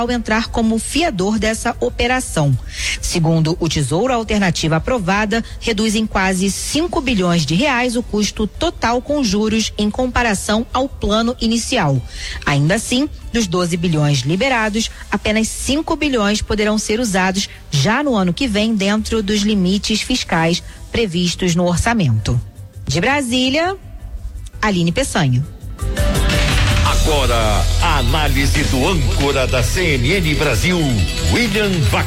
ao entrar como fiador dessa operação. Segundo o Tesouro, a alternativa aprovada reduz em quase 5 bilhões de reais o custo total com juros em comparação ao plano inicial. Ainda assim, dos 12 bilhões liberados, apenas 5 bilhões poderão ser usados já no ano que vem dentro dos limites fiscais previstos no orçamento. De Brasília, Aline Peçanho. Agora, a análise do âncora da CNN Brasil, William Vac.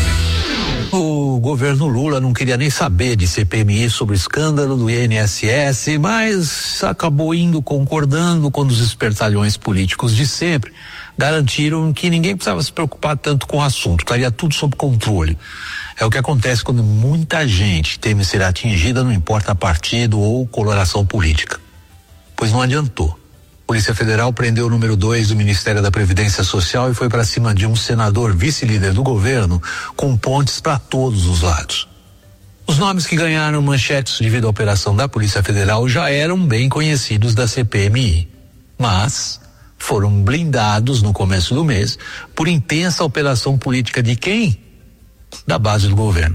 O governo Lula não queria nem saber de CPMI sobre o escândalo do INSS, mas acabou concordando quando os espertalhões políticos de sempre garantiram que ninguém precisava se preocupar tanto com o assunto, estaria tudo sob controle. É o que acontece quando muita gente teme ser atingida, não importa partido ou coloração política. Pois não adiantou. A Polícia Federal prendeu o número 2 do Ministério da Previdência Social e foi para cima de um senador vice-líder do governo com pontes para todos os lados. Os nomes que ganharam manchetes devido à operação da Polícia Federal já eram bem conhecidos da CPMI, mas foram blindados no começo do mês por intensa operação política de quem? Da base do governo.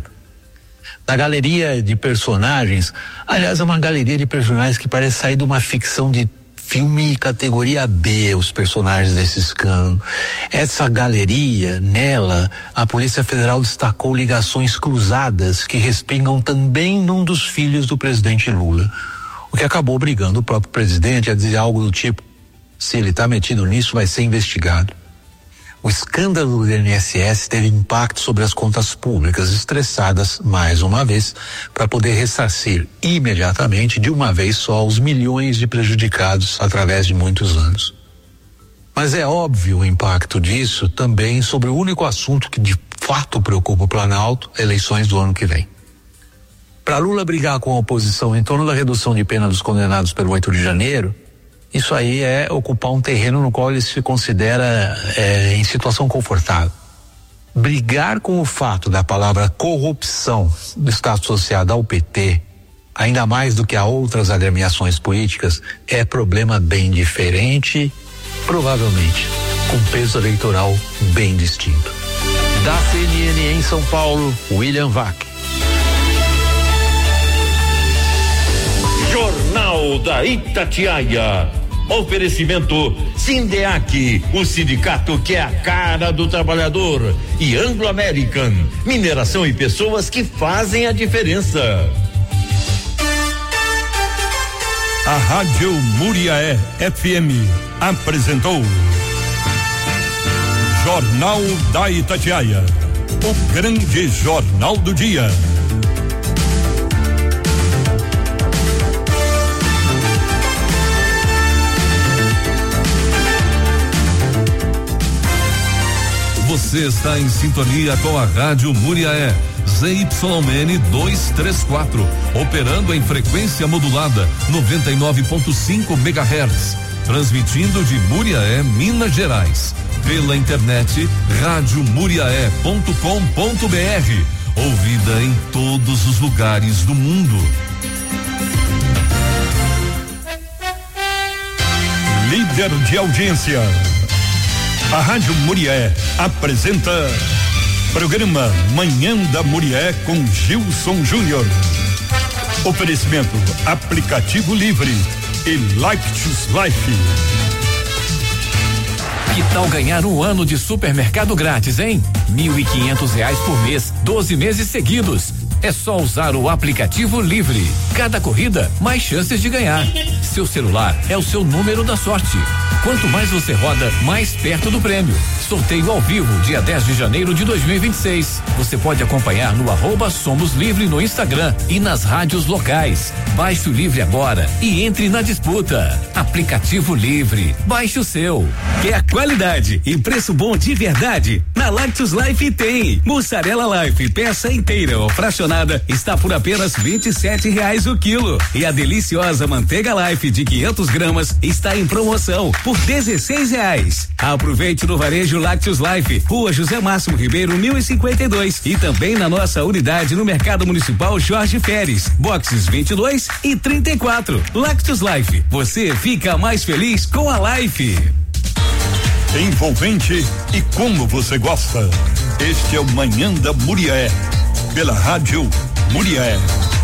Na galeria de personagens, aliás, é uma galeria de personagens que parece sair de uma ficção de filme categoria B, os personagens desse escândalo. Essa galeria, nela, a Polícia Federal destacou ligações cruzadas que respingam também num dos filhos do presidente Lula, o que acabou obrigando o próprio presidente a dizer algo do tipo: se ele está metido nisso, vai ser investigado. O escândalo do INSS teve impacto sobre as contas públicas, estressadas mais uma vez, para poder ressarcir imediatamente, de uma vez só, os milhões de prejudicados através de muitos anos. Mas é óbvio o impacto disso também sobre o único assunto que de fato preocupa o Planalto, eleições do ano que vem. Para Lula brigar com a oposição em torno da redução de pena dos condenados pelo 8 de janeiro, isso aí é ocupar um terreno no qual ele se considera em situação confortável. Brigar com o fato da palavra corrupção do estar associada ao PT, ainda mais do que a outras agremiações políticas, é problema bem diferente, provavelmente com peso eleitoral bem distinto. Da CNN em São Paulo, William Vac. Jornal da Itatiaia. Oferecimento Sindeac, o sindicato que é a cara do trabalhador, e Anglo American, mineração e pessoas que fazem a diferença. A Rádio Muriaé FM apresentou Jornal da Itatiaia, o grande jornal do dia. Você está em sintonia com a Rádio Muriaé, ZYN 234, operando em frequência modulada 99.5 MHz, transmitindo de Muriaé, Minas Gerais. Pela internet radiomuriaé.com.br, ouvida em todos os lugares do mundo. Líder de audiência. A Rádio Muriaé apresenta programa Manhã da Muriaé com Gilson Júnior. Oferecimento aplicativo livre e Lactus Life. Que tal ganhar um ano de supermercado grátis, hein? R$1.500 por mês, 12 meses seguidos. É só usar o aplicativo livre. Cada corrida, mais chances de ganhar. Seu celular é o seu número da sorte. Quanto mais você roda, mais perto do prêmio. Sorteio ao vivo, dia 10 de janeiro de 2026. Você pode acompanhar no @SomosLivre no Instagram e nas rádios locais. Baixe o Livre agora e entre na disputa. Aplicativo Livre. Baixe o seu. Quer qualidade e preço bom de verdade? Na Lactus Life tem. Mussarela Life, peça inteira ou fracionada, está por apenas R$27 o quilo. E a deliciosa manteiga Life de 500 gramas está em promoção por R$16. Aproveite no varejo Lactus Life, Rua José Máximo Ribeiro, 1052, e também na nossa unidade no Mercado Municipal Jorge Feres, boxes 22 e 34. Lactus Life, você fica mais feliz com a Life. envolvente e como você gosta. Este é o Manhã da Muriaé, pela Rádio Muriaé.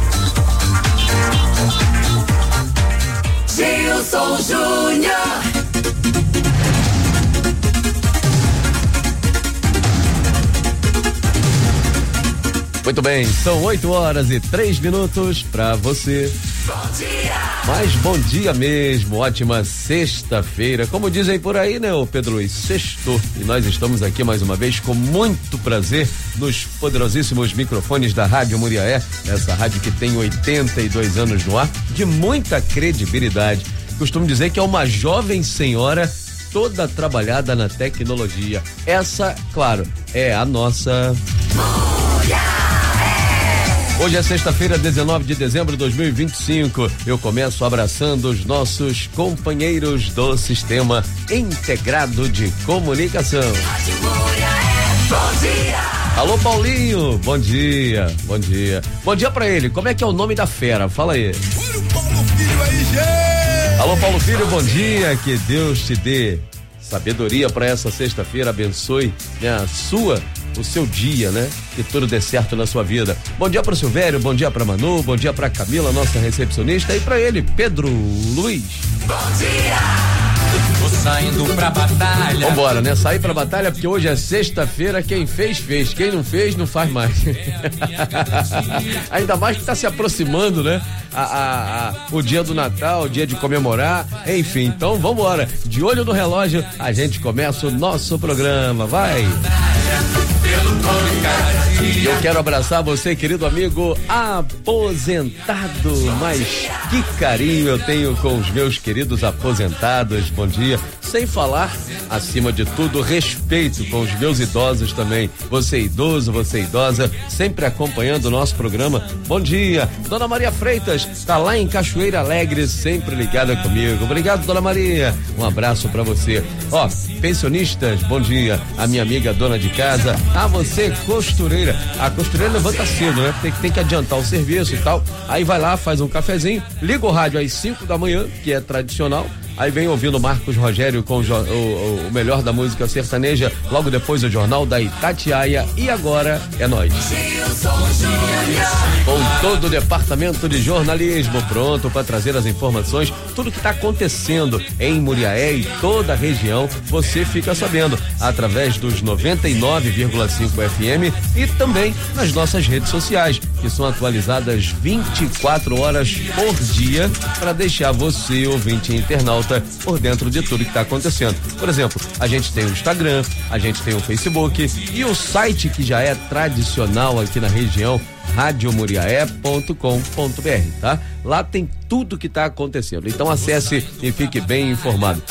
Gilson Júnior. Muito bem, são 8h03 para você. Bom dia! Mas bom dia mesmo, ótima sexta-feira. Como dizem por aí, né, ô Pedro Luiz? Sextou. E nós estamos aqui mais uma vez com muito prazer nos poderosíssimos microfones da Rádio Muriaé, essa rádio que tem 82 anos no ar, de muita credibilidade. Costumo dizer que é uma jovem senhora toda trabalhada na tecnologia. Essa, claro, é a nossa... Hoje é sexta-feira, 19 de dezembro de 2025. Eu começo abraçando os nossos companheiros do Sistema Integrado de Comunicação. Bom dia! Alô, Paulinho, bom dia, bom dia. Bom dia pra ele, como é que é o nome da fera? Fala aí. Paulo Filho aí, gente! Alô, Paulo Filho, bom dia, que Deus te dê sabedoria pra essa sexta-feira, abençoe, né, o seu dia, né? Que tudo dê certo na sua vida. Bom dia pro Silvério, bom dia pra Manu, bom dia pra Camila, nossa recepcionista, e pra ele, Pedro Luiz. Bom dia! Tô saindo pra batalha. Vambora, né? Sair pra batalha porque hoje é sexta-feira, quem fez, fez. Quem não fez, não faz mais. Ainda mais que tá se aproximando, né? O dia do Natal, o dia de comemorar, enfim, então vambora. De olho no relógio, a gente começa o nosso programa, vai! E eu quero abraçar você, querido amigo aposentado, mas que carinho eu tenho com os meus queridos aposentados, bom dia. Sem falar, acima de tudo, respeito com os meus idosos também. Você idoso, você idosa, sempre acompanhando o nosso programa. Bom dia, Dona Maria Freitas, tá lá em Cachoeira Alegre, sempre ligada comigo. Obrigado, Dona Maria. Um abraço pra você. Ó, pensionistas, bom dia. A minha amiga dona de casa, a você, costureira. A costureira levanta cedo, né? Tem que adiantar o serviço e tal. Aí vai lá, faz um cafezinho, liga o rádio às 5 da manhã, que é tradicional. Aí vem ouvindo Marcos Rogério com o melhor da música sertaneja, logo depois o Jornal da Itatiaia, e agora é nóis. Com todo o departamento de jornalismo pronto para trazer as informações, tudo que está acontecendo em Muriaé e toda a região, você fica sabendo através dos 99,5 FM e também nas nossas redes sociais, que são atualizadas 24 horas por dia para deixar você, ouvinte internauta, por dentro de tudo que está acontecendo. Por exemplo, a gente tem o Instagram, a gente tem o Facebook e o site que já é tradicional aqui na região, radiomuriaé.com.br, tá? Lá tem tudo que está acontecendo. Então acesse e fique bem informado.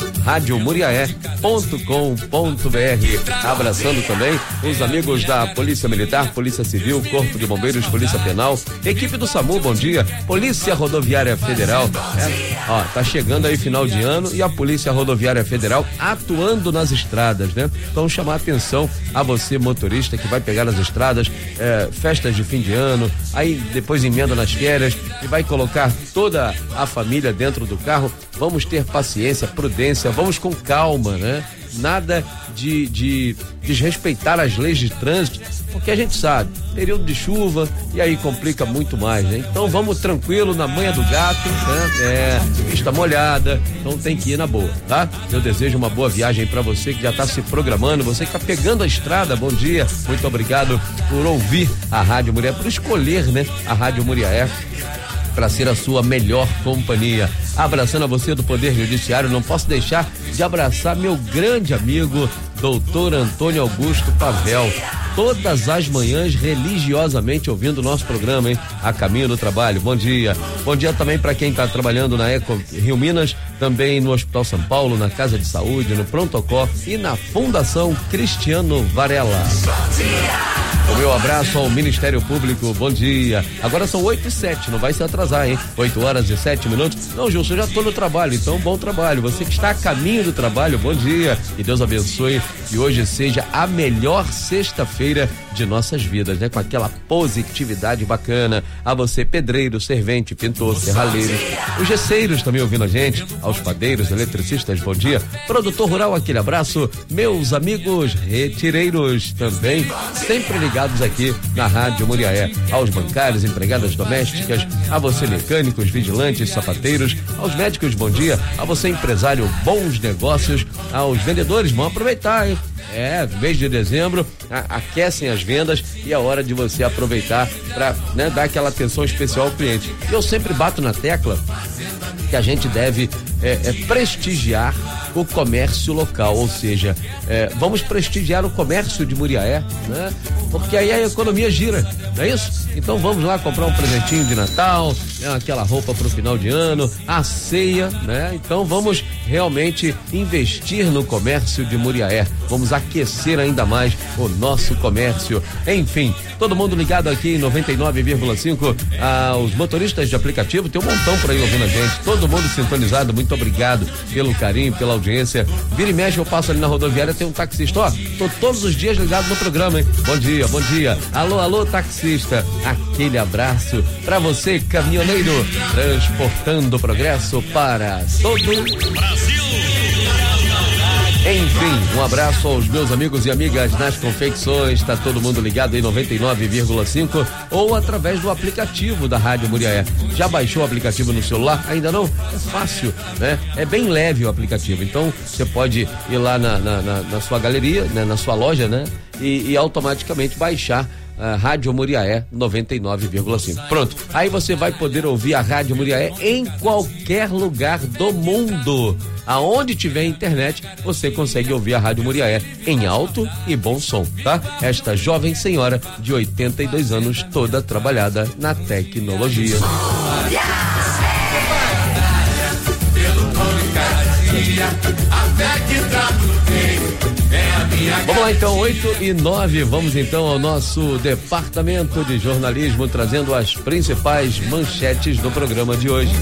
radiomuriaé.com.br. Abraçando também os amigos da Polícia Militar, Polícia Civil, Corpo de Bombeiros, Polícia Penal, equipe do SAMU, bom dia. Polícia Rodoviária Federal. Ó, tá chegando aí final de ano e a Polícia Rodoviária Federal atuando nas estradas, né? Então chamar a atenção a você, motorista, que vai pegar nas estradas, festas de fim de ano, aí depois emenda nas férias e vai colocar toda a família dentro do carro. Vamos ter paciência, prudência, vamos com calma, né? Nada de desrespeitar as leis de trânsito, porque a gente sabe, período de chuva e aí complica muito mais, né? Então vamos tranquilo na manha do gato, né? Pista molhada, então tem que ir na boa, tá? Eu desejo uma boa viagem para você que já tá se programando, você que tá pegando a estrada, bom dia, muito obrigado por ouvir a Rádio Muriaé, por escolher, né? A Rádio Muriaé para ser a sua melhor companhia. Abraçando a você do Poder Judiciário, não posso deixar de abraçar meu grande amigo, doutor Antônio Augusto Pavel. Todas as manhãs, religiosamente ouvindo o nosso programa, hein? A caminho do trabalho. Bom dia. Bom dia também para quem está trabalhando na Eco Rio Minas, também no Hospital São Paulo, na Casa de Saúde, no Pronto Socorro e na Fundação Cristiano Varela. Bom dia. O meu abraço ao Ministério Público, bom dia. Agora são 8h07, não vai se atrasar, hein? 8h07. Não, Gilson, eu já tô no trabalho, então bom trabalho. Você que está a caminho do trabalho, bom dia. Que Deus abençoe e hoje seja a melhor sexta-feira de nossas vidas, né? Com aquela positividade bacana. A você, pedreiro, servente, pintor, serralheiro, os gesseiros também ouvindo a gente, aos padeiros, eletricistas, bom dia. Produtor rural, aquele abraço. Meus amigos retireiros também, sempre ligados aqui na Rádio Muriaé. Aos bancários, empregadas domésticas, a você, mecânicos, vigilantes, sapateiros, aos médicos, bom dia. A você, empresário, bons negócios. Aos vendedores, vão aproveitar, hein? Mês de dezembro, aquecem as vendas e é hora de você aproveitar para, né, dar aquela atenção especial ao cliente. Eu sempre bato na tecla que a gente deve prestigiar o comércio local, ou seja, vamos prestigiar o comércio de Muriaé, né? Porque aí a economia gira, não é isso? Então vamos lá comprar um presentinho de Natal, né? Aquela roupa para o final de ano, a ceia, né? Então vamos realmente investir no comércio de Muriaé, vamos aquecer ainda mais o nosso comércio. Enfim, todo mundo ligado aqui em 99,5, aos motoristas de aplicativo, tem um montão por aí ouvindo a gente, todo mundo sintonizado, muito obrigado pelo carinho, pela audiência. Vira e mexe, eu passo ali na rodoviária, tem um taxista, ó, tô todos os dias ligado no programa, hein? Bom dia, bom dia. Alô, alô, taxista, aquele abraço pra você, caminhoneiro, transportando progresso para todo o Brasil. Enfim, um abraço aos meus amigos e amigas nas confecções, tá todo mundo ligado em 99,5 ou através do aplicativo da Rádio Muriaé. Já baixou o aplicativo no celular? Ainda não? É fácil, né? É bem leve o aplicativo, então você pode ir lá na sua galeria, né? Na sua loja, né? E automaticamente baixar a Rádio Muriaé 99,5. Pronto, aí você vai poder ouvir a Rádio Muriaé em qualquer lugar do mundo. Aonde tiver internet, você consegue ouvir a Rádio Muriaé em alto e bom som, tá? Esta jovem senhora de 82 anos, toda trabalhada na tecnologia. Vamos lá então, 8h09, vamos então ao nosso departamento de jornalismo, trazendo as principais manchetes do programa de hoje.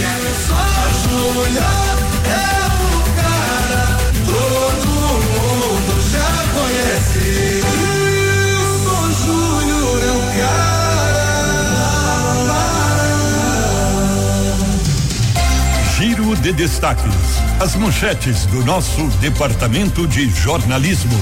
Giro de destaques, as manchetes do nosso departamento de jornalismo.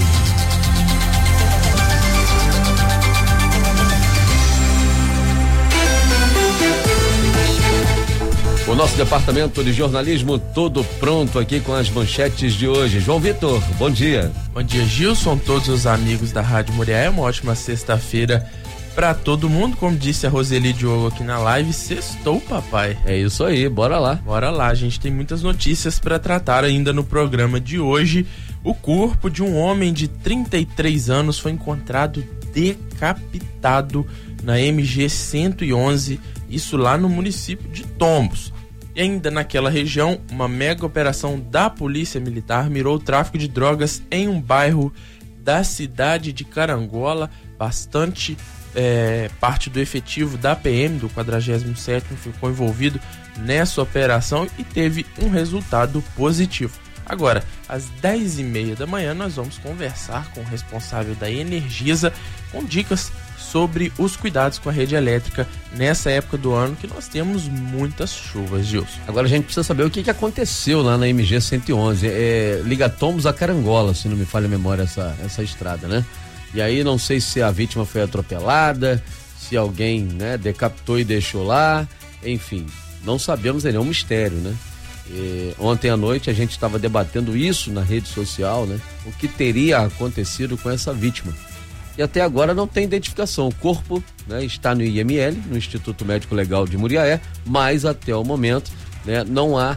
O nosso departamento de jornalismo todo pronto aqui com as manchetes de hoje. João Vitor, bom dia. Bom dia, Gilson, todos os amigos da Rádio Muriaé, uma ótima sexta-feira pra todo mundo. Como disse a Roseli Diogo aqui na live, sextou, papai. É isso aí, bora lá. Bora lá, a gente tem muitas notícias pra tratar ainda no programa de hoje. O corpo de um homem de 33 anos foi encontrado decapitado na MG 111, isso lá no município de Tombos. E ainda naquela região, uma mega operação da Polícia Militar mirou o tráfico de drogas em um bairro da cidade de Carangola. Bastante parte do efetivo da PM, do 47º, ficou envolvido nessa operação e teve um resultado positivo. Agora, às 10h30 da manhã, nós vamos conversar com o responsável da Energisa com dicas sobre os cuidados com a rede elétrica nessa época do ano que nós temos muitas chuvas, Gilson. Agora a gente precisa saber o que aconteceu lá na MG 111, liga Tombos a Carangola, se não me falha a memória essa estrada, né? E aí não sei se a vítima foi atropelada, se alguém, né, decapitou e deixou lá, enfim, não sabemos, é um mistério, né? Ontem à noite a gente estava debatendo isso na rede social, né? O que teria acontecido com essa vítima. E até agora não tem identificação. O corpo, né, está no IML, no Instituto Médico Legal de Muriaé, mas até o momento, né, não há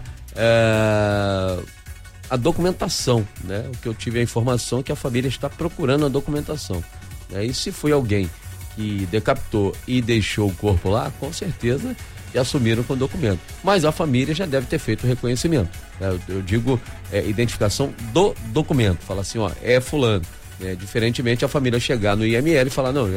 a documentação, né? O que eu tive a informação é que a família está procurando a documentação, né? E se foi alguém que decapitou e deixou o corpo lá, com certeza e assumiram com o documento. Mas a família já deve ter feito o reconhecimento, né? Eu digo identificação do documento. Fala assim, ó, é fulano. Diferentemente a família chegar no IML e falar, não,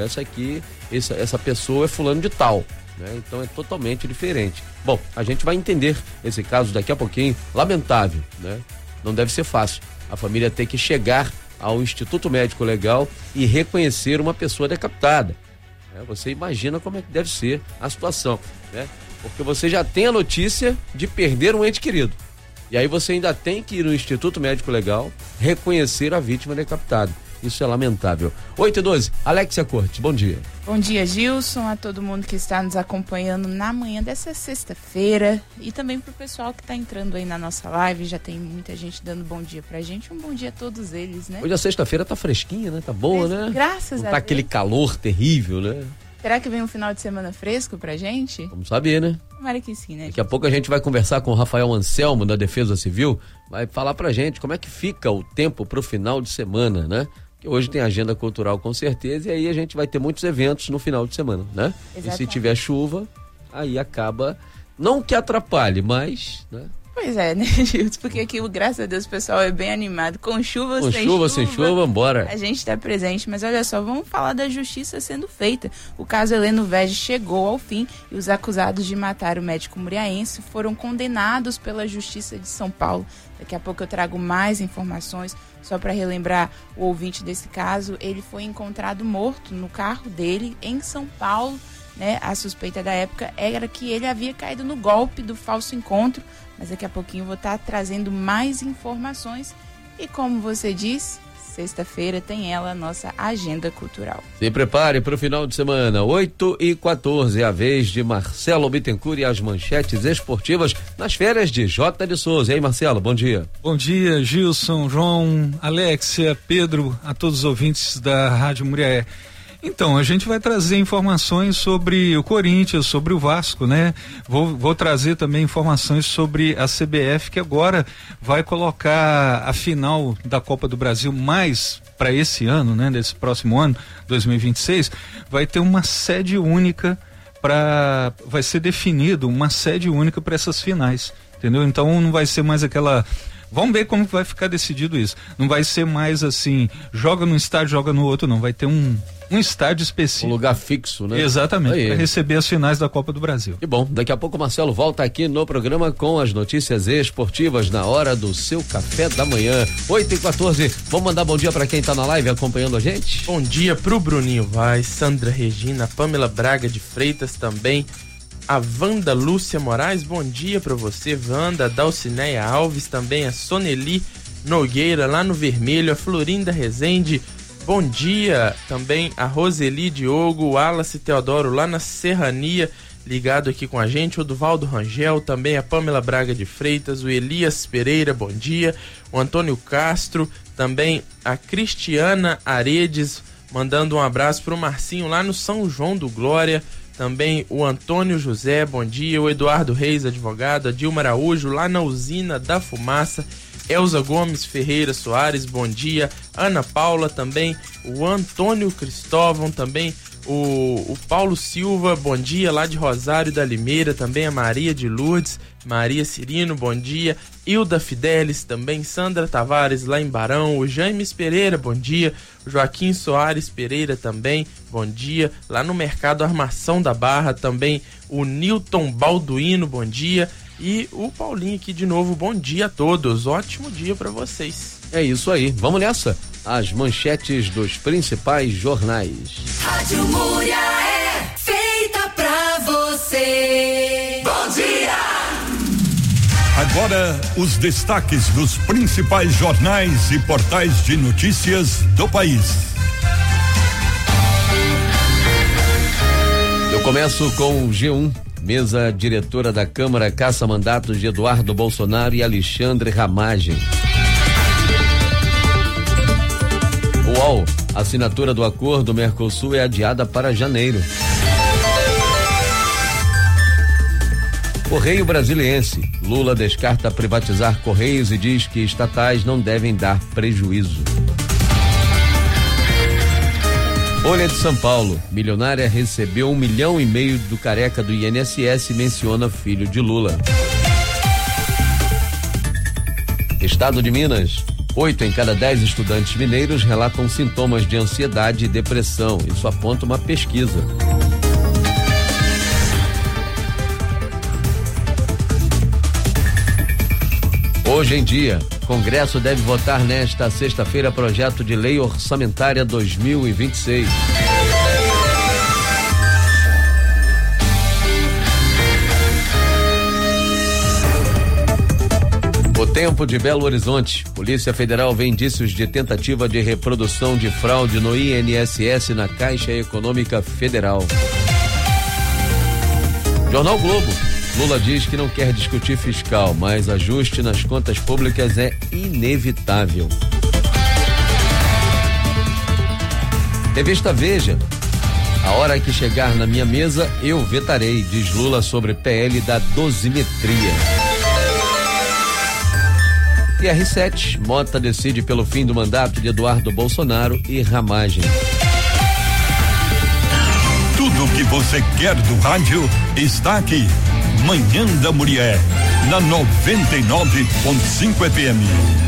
essa pessoa é fulano de tal. Então é totalmente diferente. Bom, a gente vai entender esse caso daqui a pouquinho. Lamentável, né? Não deve ser fácil a família ter que chegar ao Instituto Médico Legal e reconhecer uma pessoa decapitada. Você imagina como é que deve ser a situação, né? Porque você já tem a notícia de perder um ente querido. E aí você ainda tem que ir no Instituto Médico Legal reconhecer a vítima decapitada. Isso é lamentável. 8h12, Alexia Cortes, bom dia. Bom dia, Gilson, a todo mundo que está nos acompanhando na manhã dessa sexta-feira e também pro pessoal que está entrando aí na nossa live. Já tem muita gente dando bom dia pra gente. Um bom dia a todos eles, né? Hoje a sexta-feira tá fresquinha, né? Tá boa, né? Graças a Deus. Tá aquele calor terrível, né? Será que vem um final de semana fresco pra gente? Vamos saber, né? Tomara que sim, né? Daqui a pouco a gente vai conversar com o Rafael Anselmo, da Defesa Civil, vai falar pra gente como é que fica o tempo pro final de semana, né? Que hoje tem agenda cultural com certeza, e aí a gente vai ter muitos eventos no final de semana, né? Exatamente. E se tiver chuva, aí acaba, não que atrapalhe, mas, né? Pois é, né, Gilson? Porque aqui, graças a Deus, o pessoal é bem animado. Com chuva, sem chuva, bora. A gente está presente, mas olha só, vamos falar da justiça sendo feita. O caso Heleno Vege chegou ao fim e os acusados de matar o médico muriaense foram condenados pela Justiça de São Paulo. Daqui a pouco eu trago mais informações. Só para relembrar o ouvinte desse caso, ele foi encontrado morto no carro dele em São Paulo, né? A suspeita da época era que ele havia caído no golpe do falso encontro, mas daqui a pouquinho eu vou estar trazendo mais informações. E como você disse, sexta-feira tem ela, a nossa agenda cultural. Se prepare para o final de semana, 8h14, a vez de Marcelo Bittencourt e as manchetes esportivas nas férias de J. de Souza. E aí, Marcelo, bom dia. Bom dia, Gilson, João, Alexia, Pedro, a todos os ouvintes da Rádio Muriaé. Então, a gente vai trazer informações sobre o Corinthians, sobre o Vasco, né? Vou trazer também informações sobre a CBF, que agora vai colocar a final da Copa do Brasil mais para esse ano, né? Desse próximo ano, 2026, vai ter uma sede única vai ser definido uma sede única para essas finais, entendeu? Então não vai ser mais aquela... Vamos ver como vai ficar decidido isso. Não vai ser mais assim, joga num estádio, joga no outro, não. Vai ter um estádio específico. Um lugar fixo, né? Exatamente, para receber as finais da Copa do Brasil. Que bom, daqui a pouco o Marcelo volta aqui no programa com as notícias esportivas na hora do seu café da manhã. 8h14, vamos mandar bom dia para quem tá na live acompanhando a gente? Bom dia pro Bruninho Vaz, Sandra Regina, Pamela Braga de Freitas também, a Wanda Lúcia Moraes, bom dia pra você, Wanda, a Dalcineia Alves, também a Soneli Nogueira lá no Vermelho, a Florinda Rezende, bom dia, também a Roseli Diogo, o Wallace Teodoro lá na Serrania, ligado aqui com a gente, o Duvaldo Rangel, também a Pamela Braga de Freitas, o Elias Pereira, bom dia, o Antônio Castro, também a Cristiana Aredes, mandando um abraço pro Marcinho lá no São João do Glória, também o Antônio José, bom dia, o Eduardo Reis, advogado, a Dilma Araújo, lá na Usina da Fumaça, Elza Gomes Ferreira Soares, bom dia, Ana Paula também, o Antônio Cristóvão também, o Paulo Silva, bom dia, lá de Rosário da Limeira, também a Maria de Lourdes, Maria Cirino, bom dia, Hilda Fidelis também, Sandra Tavares lá em Barão, o James Pereira, bom dia, o Joaquim Soares Pereira também, bom dia, lá no Mercado Armação da Barra também, o Nilton Balduino, bom dia, e o Paulinho aqui de novo, bom dia a todos, ótimo dia pra vocês. É isso aí, vamos nessa, as manchetes dos principais jornais. Rádio Muriaé, feita pra você. Bom dia! Agora, os destaques dos principais jornais e portais de notícias do país. Eu começo com o G1. Mesa diretora da Câmara caça mandatos de Eduardo Bolsonaro e Alexandre Ramagem. UOL, assinatura do acordo Mercosul é adiada para janeiro. Correio Brasiliense, Lula descarta privatizar Correios e diz que estatais não devem dar prejuízo. Folha de São Paulo, milionária recebeu 1,5 milhão do careca do INSS e menciona filho de Lula. Estado de Minas, 8 em cada 10 estudantes mineiros relatam sintomas de ansiedade e depressão. Isso aponta uma pesquisa. Hoje em dia, Congresso deve votar nesta sexta-feira projeto de lei orçamentária 2026. O tempo de Belo Horizonte. Polícia Federal vê indícios de tentativa de reprodução de fraude no INSS na Caixa Econômica Federal. Jornal Globo. Lula diz que não quer discutir fiscal, mas ajuste nas contas públicas é inevitável. Revista Veja. A hora que chegar na minha mesa, eu vetarei, diz Lula sobre PL da dosimetria. E R7, Mota decide pelo fim do mandato de Eduardo Bolsonaro e ramagem. Tudo o que você quer do rádio está aqui. Manhã da Mulher, na 99.5 FM.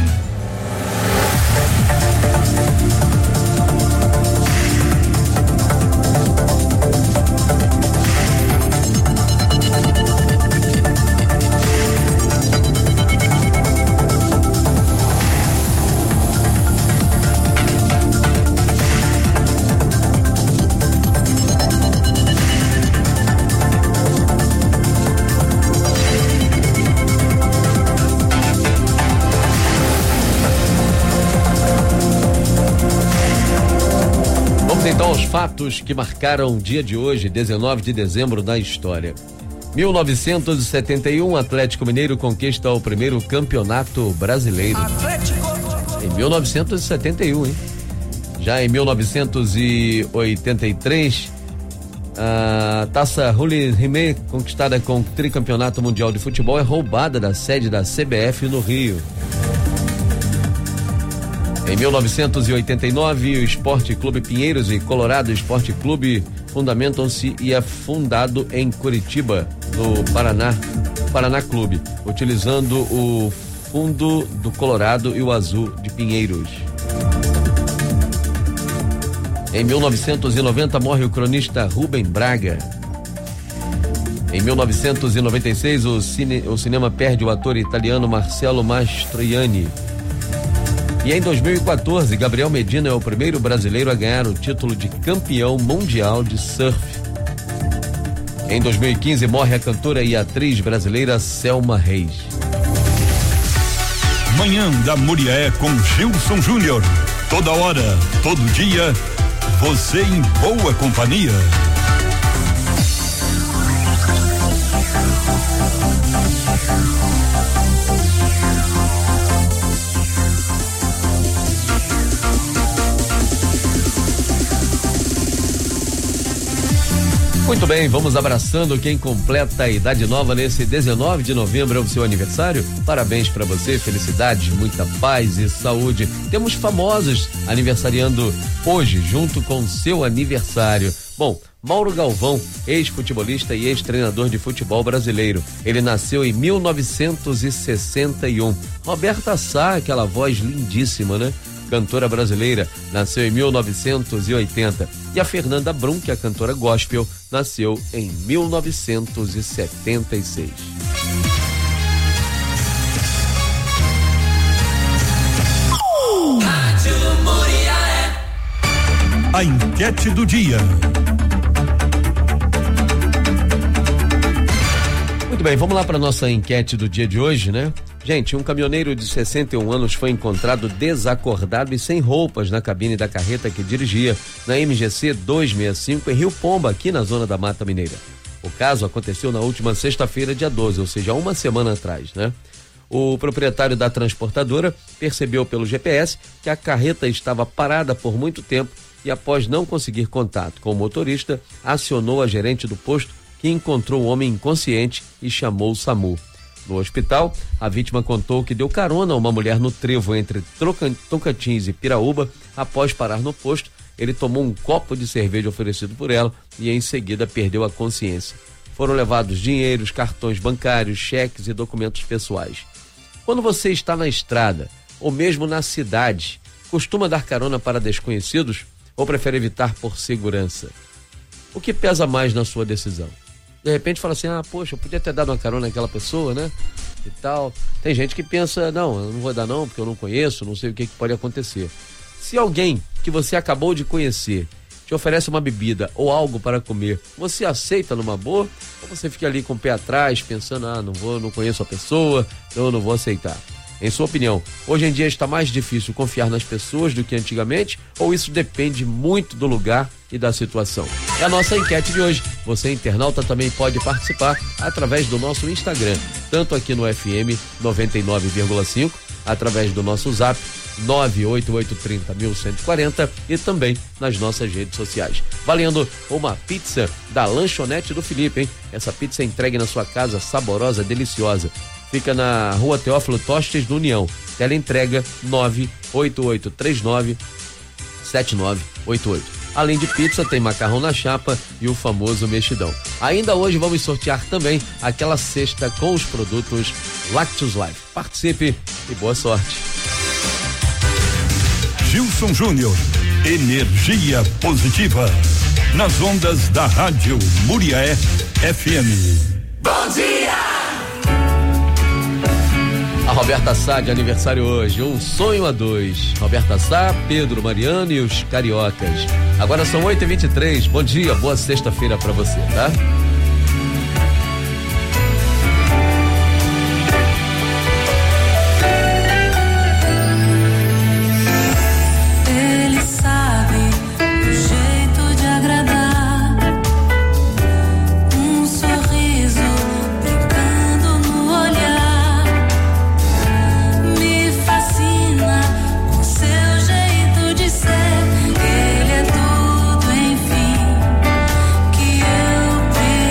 Os fatos que marcaram o dia de hoje, 19 de dezembro, da história. 1971, Atlético Mineiro conquista o primeiro campeonato brasileiro. Em 1971, hein? Já em 1983, a Taça Jules Rimet, conquistada com o tricampeonato mundial de futebol, é roubada da sede da CBF no Rio. Em 1989, o Esporte Clube Pinheiros e Colorado Esporte Clube fundamentam-se e é fundado em Curitiba, no Paraná Clube, utilizando o fundo do Colorado e o azul de Pinheiros. Em 1990, morre o cronista Rubem Braga. Em 1996, o cinema perde o ator italiano Marcello Mastroianni. E em 2014, Gabriel Medina é o primeiro brasileiro a ganhar o título de campeão mundial de surf. Em 2015, morre a cantora e atriz brasileira Selma Reis. Manhã da Mulher com Gilson Júnior. Toda hora, todo dia, você em boa companhia. Muito bem, vamos abraçando quem completa a idade nova nesse 19 de novembro, é o seu aniversário. Parabéns para você, felicidades, muita paz e saúde. Temos famosos aniversariando hoje, junto com o seu aniversário. Bom, Mauro Galvão, ex-futebolista e ex-treinador de futebol brasileiro. Ele nasceu em 1961. Roberta Sá, aquela voz lindíssima, né? Cantora brasileira, nasceu em 1980. E a Fernanda Brum, que é a cantora gospel, nasceu em 1976. A enquete do dia. Muito bem, vamos lá para nossa enquete do dia de hoje, né? Gente, um caminhoneiro de 61 anos foi encontrado desacordado e sem roupas na cabine da carreta que dirigia na MGC 265 em Rio Pomba, aqui na zona da Mata Mineira. O caso aconteceu na última sexta-feira, dia 12, ou seja, uma semana atrás, né? O proprietário da transportadora percebeu pelo GPS que a carreta estava parada por muito tempo e, após não conseguir contato com o motorista, acionou a gerente do posto, que encontrou o homem inconsciente e chamou o SAMU. No hospital, a vítima contou que deu carona a uma mulher no trevo entre Tocantins e Piraúba. Após parar no posto, ele tomou um copo de cerveja oferecido por ela e em seguida perdeu a consciência. Foram levados dinheiros, cartões bancários, cheques e documentos pessoais. Quando você está na estrada, ou mesmo na cidade, costuma dar carona para desconhecidos ou prefere evitar por segurança? O que pesa mais na sua decisão? De repente fala assim, poxa, eu podia ter dado uma carona naquela pessoa, né? E tal. Tem gente que pensa, não, eu não vou dar não, porque eu não conheço, não sei o que pode acontecer. Se alguém que você acabou de conhecer te oferece uma bebida ou algo para comer, você aceita numa boa? Ou você fica ali com o pé atrás, pensando, não conheço a pessoa, então eu não vou aceitar? Em sua opinião, hoje em dia está mais difícil confiar nas pessoas do que antigamente, ou isso depende muito do lugar e da situação? É a nossa enquete de hoje. Você, internauta, também pode participar através do nosso Instagram, tanto aqui no FM 99,5, através do nosso Zap 98830-1140 e também nas nossas redes sociais. Valendo uma pizza da Lanchonete do Felipe, hein? Essa pizza é entregue na sua casa, saborosa, deliciosa. Fica na Rua Teófilo Tostes do União. Tela entrega 98839-7988. Além de pizza, tem macarrão na chapa e o famoso mexidão. Ainda hoje vamos sortear também aquela cesta com os produtos Lactus Life. Participe e boa sorte. Gilson Júnior, energia positiva. Nas ondas da Rádio Muriaé FM. Bom dia! A Roberta Sá de aniversário hoje, um sonho a dois. Roberta Sá, Pedro, Mariano e os cariocas. Agora são 8h23. Bom dia, boa sexta-feira pra você, tá? Ele é tudo, enfim, que eu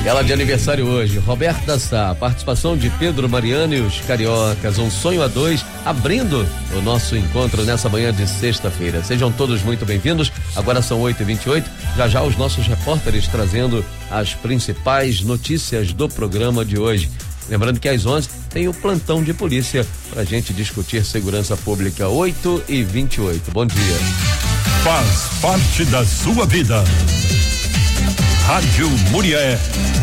Ela de aniversário hoje, Roberta Sá, participação de Pedro Mariano e os Cariocas, Um Sonho a Dois, abrindo o nosso encontro nessa manhã de sexta-feira. Sejam todos muito bem-vindos. Agora são 8h28. Já os nossos repórteres trazendo as principais notícias do programa de hoje. Lembrando que às 11 tem o plantão de polícia pra gente discutir segurança pública. 8h28. Bom dia. Faz parte da sua vida. Rádio Murié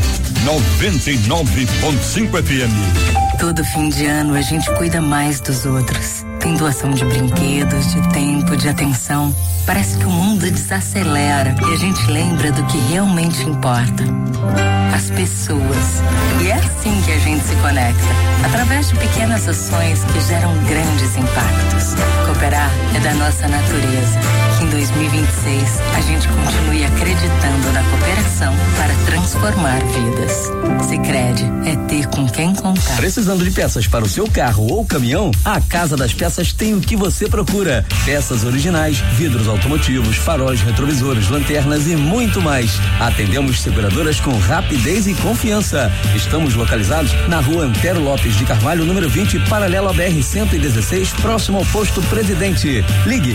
99.5 FM. Todo fim de ano a gente cuida mais dos outros. Tem doação de brinquedos, de tempo, de atenção. Parece que o mundo desacelera e a gente lembra do que realmente importa. As pessoas. E é assim que a gente se conecta, através de pequenas ações que geram grandes impactos. Cooperar é da nossa natureza. Que em 2026 a gente continue acreditando na cooperação para transformar vidas. Sicredi é ter com quem contar. Precisando de peças para o seu carro ou caminhão? A Casa das Peças tem o que você procura. Peças originais, vidros automotivos, faróis, retrovisores, lanternas e muito mais. Atendemos seguradoras com rapidez e confiança. Estamos localizados na rua Antero Lopes de Carvalho, número 20, paralelo à BR-116, próximo ao posto Presidente. Ligue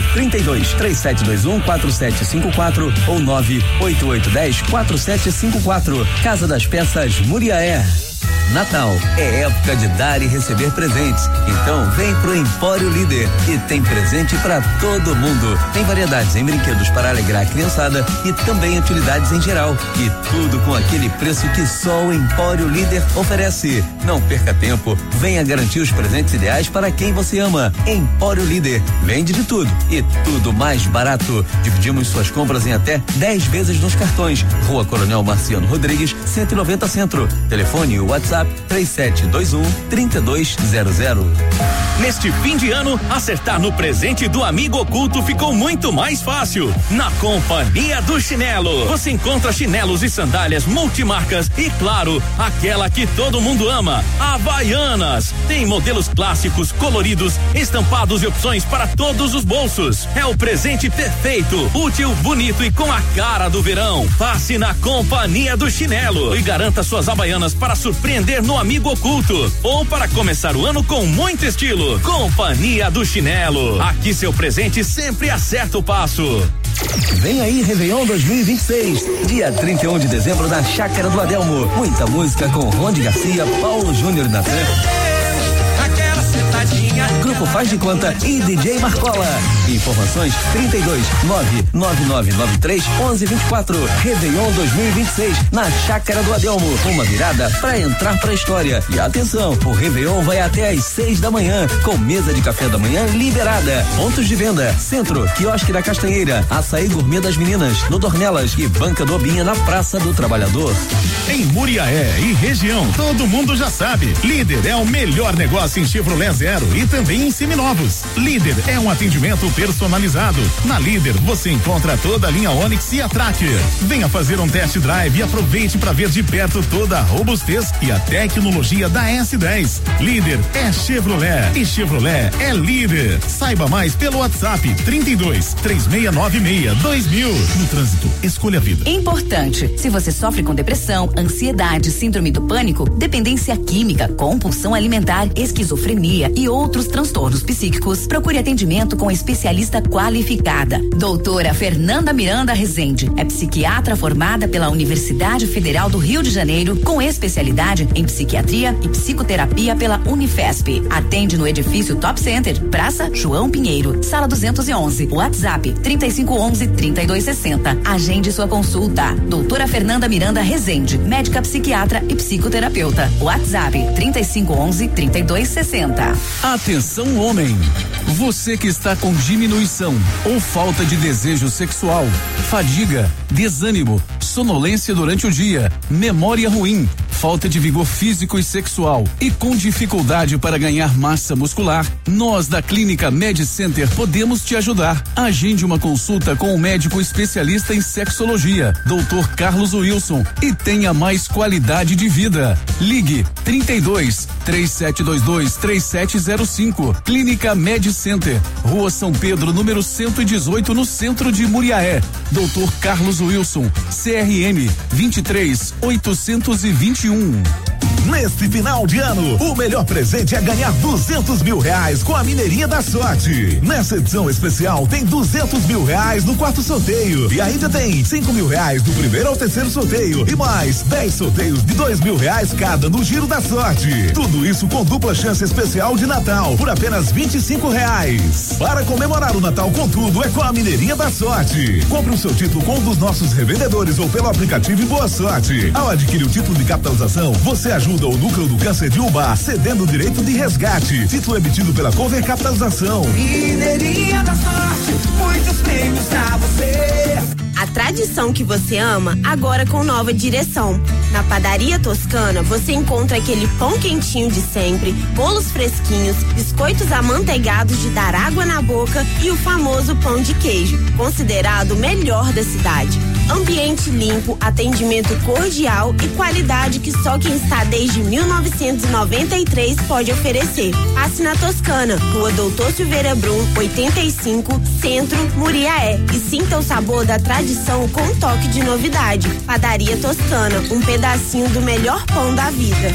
32-3721-4754 ou 98810-4754. Casa das Peças Muriaé. Natal é época de dar e receber presentes. Então vem pro Empório Líder e tem presente para todo mundo. Tem variedades em brinquedos para alegrar a criançada e também utilidades em geral. E tudo com aquele preço que só o Empório Líder oferece. Não perca tempo. Venha garantir os presentes ideais para quem você ama. Empório Líder. Vende de tudo e tudo mais barato. Dividimos suas compras em até 10 vezes nos cartões. Rua Coronel Marciano Rodrigues, 190 Centro. Telefone e WhatsApp 3721-3200. Neste fim de ano, acertar no presente do amigo oculto ficou muito mais fácil. Na Companhia do Chinelo, você encontra chinelos e sandálias multimarcas e, claro, aquela que todo mundo ama, Havaianas. Tem modelos clássicos, coloridos, estampados e opções para todos os bolsos. É o presente perfeito, útil, bonito e com a cara do verão. Passe na Companhia do Chinelo e garanta suas Havaianas para surpreender no amigo oculto ou para começar o ano com muito estilo. Companhia do Chinelo. Aqui seu presente sempre acerta o passo. Vem aí Réveillon 2026, dia 31 de dezembro na Chácara do Adelmo. Muita música com Ronde Garcia, Paulo Júnior e Natan. Grupo Faz de Conta e DJ Marcola. Informações 32-99993-1124. Réveillon 2026 na Chácara do Adelmo. Uma virada pra entrar pra história. E atenção, o Réveillon vai até às 6 da manhã, com mesa de café da manhã liberada. Pontos de venda: Centro, Quiosque da Castanheira, Açaí Gourmet das Meninas, no Dornelas e Banca do Obinha na Praça do Trabalhador. Em Muriaé e região, todo mundo já sabe. Líder é o melhor negócio em Chevrolet Zero e também em seminovos. Líder é um atendimento personalizado. Na Líder você encontra toda a linha Onix e a Tracker. Venha fazer um test drive e aproveite para ver de perto toda a robustez e a tecnologia da S10. Líder é Chevrolet e Chevrolet é Líder. Saiba mais pelo WhatsApp 32-3696-2000. No trânsito, escolha a vida. Importante, se você sofre com depressão, ansiedade, síndrome do pânico, dependência química, compulsão alimentar, esquizofrenia e outros transtornos psíquicos, procure atendimento com especialista qualificada. Doutora Fernanda Miranda Rezende é psiquiatra formada pela Universidade Federal do Rio de Janeiro, com especialidade em psiquiatria e psicoterapia pela Unifesp. Atende no edifício Top Center, Praça João Pinheiro, sala 211, WhatsApp 3511-3260. Agende sua consulta. Doutora Fernanda Miranda Rezende, médica psiquiatra e psicoterapeuta. WhatsApp 3511-3260. Atenção, homem! Você que está com diminuição ou falta de desejo sexual, fadiga, desânimo, sonolência durante o dia, memória ruim, falta de vigor físico e sexual e com dificuldade para ganhar massa muscular, nós da Clínica Med Center podemos te ajudar. Agende uma consulta com o médico especialista em sexologia, Dr. Carlos Wilson, e tenha mais qualidade de vida. Ligue 32 3722 3705. Clínica Med Center, Rua São Pedro, número 118, no centro de Muriaé. Dr. Carlos Wilson, CRM 23821. Neste final de ano, o melhor presente é ganhar R$200 mil com a Mineirinha da Sorte. Nessa edição especial tem R$200 mil no quarto sorteio e ainda tem R$5 mil do primeiro ao terceiro sorteio e mais 10 sorteios de R$2 mil cada no Giro da Sorte. Tudo isso com dupla chance especial de Natal por apenas R$25. Para comemorar o Natal com tudo é com a Mineirinha da Sorte. Compre o seu título com um dos nossos revendedores ou pelo aplicativo e boa sorte. Ao adquirir o título de capitalização, você ajuda o Núcleo do Câncer de Ubá, cedendo o direito de resgate. Título emitido pela Cover Capitalização. Mineirinha da Sorte, muitos prêmios pra você. A tradição que você ama, agora com nova direção. Na Padaria Toscana, você encontra aquele pão quentinho de sempre, bolos fresquinhos, biscoitos amanteigados de dar água na boca e o famoso pão de queijo, considerado o melhor da cidade. Ambiente limpo, atendimento cordial e qualidade que só quem está desde 1993 pode oferecer. Passe na Toscana, Rua Doutor Silveira Brum, 85, Centro, Muriaé, e sinta o sabor da tradição com um toque de novidade. Padaria Toscana, um pedacinho do melhor pão da vida.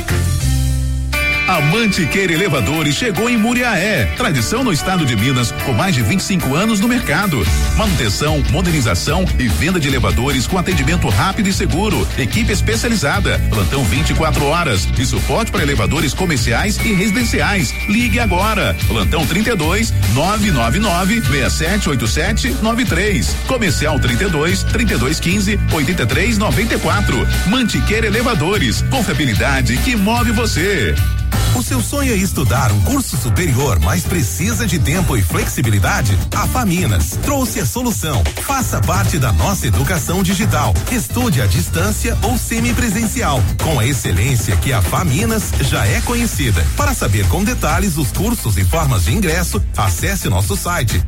A Mantiqueira Elevadores chegou em Muriaé. Tradição no estado de Minas, com mais de 25 anos no mercado. Manutenção, modernização e venda de elevadores com atendimento rápido e seguro. Equipe especializada, plantão 24 horas e suporte para elevadores comerciais e residenciais. Ligue agora. Plantão 32 999 6787 93. Comercial 32 3215 8394. Mantiqueira Elevadores. Confiabilidade que move você. O seu sonho é estudar um curso superior, mas precisa de tempo e flexibilidade? A Faminas trouxe a solução. Faça parte da nossa educação digital. Estude à distância ou semipresencial, com a excelência que a Faminas já é conhecida. Para saber com detalhes os cursos e formas de ingresso, acesse nosso site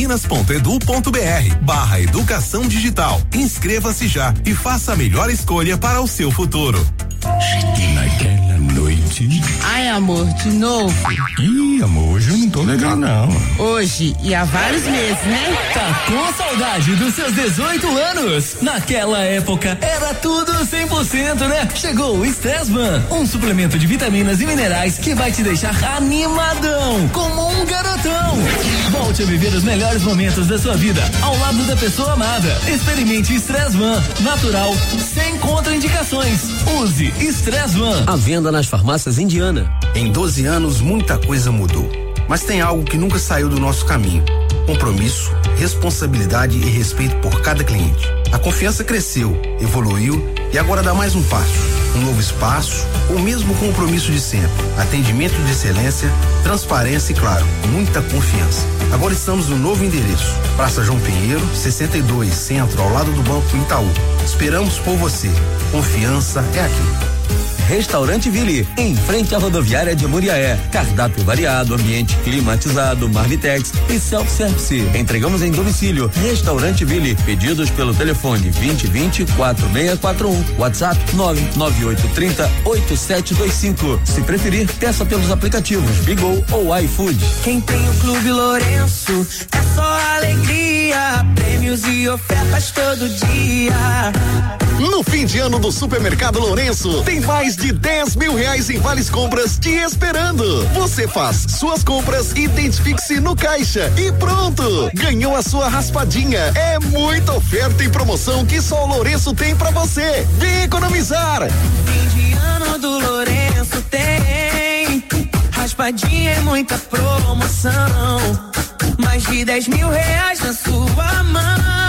faminas.edu.br/educação digital. Inscreva-se já e faça a melhor escolha para o seu futuro. Naquela noite. Ai, amor, de novo. Ih, amor, hoje eu não tô legal, não. Hoje e há vários meses, né? Tá com saudade dos seus 18 anos? Naquela época era tudo 100%, né? Chegou o Stressman, um suplemento de vitaminas e minerais que vai te deixar animadão, como um garotão. Volte a viver os melhores momentos da sua vida ao lado da pessoa amada. Experimente Stressman, natural, sem contraindicações. Use Stressman. À venda nas farmácias Indiana. Em 12 anos, muita coisa mudou. Mas tem algo que nunca saiu do nosso caminho: compromisso, responsabilidade e respeito por cada cliente. A confiança cresceu, evoluiu e agora dá mais um passo. Um novo espaço, o mesmo compromisso de sempre. Atendimento de excelência, transparência e, claro, muita confiança. Agora estamos no novo endereço. Praça João Pinheiro, 62, Centro, ao lado do Banco Itaú. Esperamos por você. Confiança é aqui. Restaurante Ville, em frente à rodoviária de Muriaé. Cardápio variado, ambiente climatizado, Marmitex e self-service. Entregamos em domicílio. Restaurante Ville. Pedidos pelo telefone 2020-4641. WhatsApp 99830-8725. Se preferir, peça pelos aplicativos Bigo ou iFood. Quem tem o Clube Lourenço é só alegria, prêmios e ofertas todo dia. No fim de ano do Supermercado Lourenço, tem mais de R$10 mil em vales compras te esperando. Você faz suas compras, identifique-se no caixa e pronto! Ganhou a sua raspadinha. É muita oferta e promoção que só o Lourenço tem pra você. Vem economizar! Fim de ano do Lourenço tem raspadinha e muita promoção. Mais de R$10 mil na sua mão.